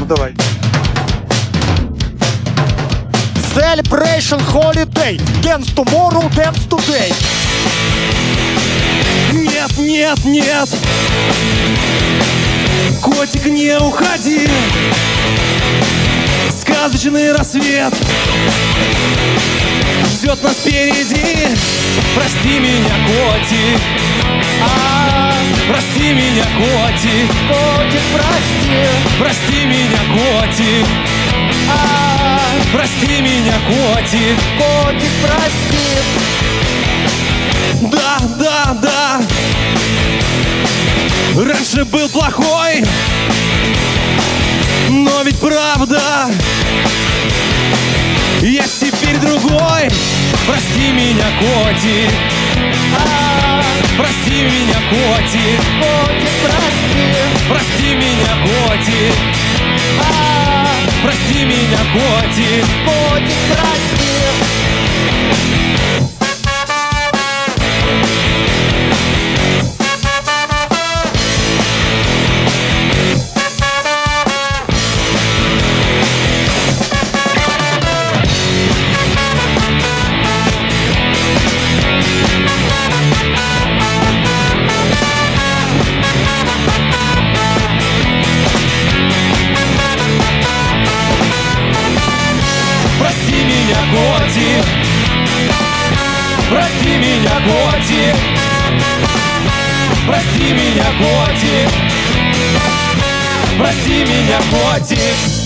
Ну давай. Celebration holiday. Dance tomorrow, dance today. Нет, нет, нет, котик, не уходи. Сказочный рассвет ждет нас впереди. Прости меня, котик, прости меня, котик. Котик, прости. Прости меня, котик, прости меня, котик. Котик, прости. Да, да, да, раньше был плохой, но ведь правда, я теперь другой. Прости меня, котик, прости меня, котик. Котик, прости. Прости меня, котик, прости меня, котик. Котик, прости. Прости меня, котик, прости меня, котик. Прости меня, котик, прости меня, котик.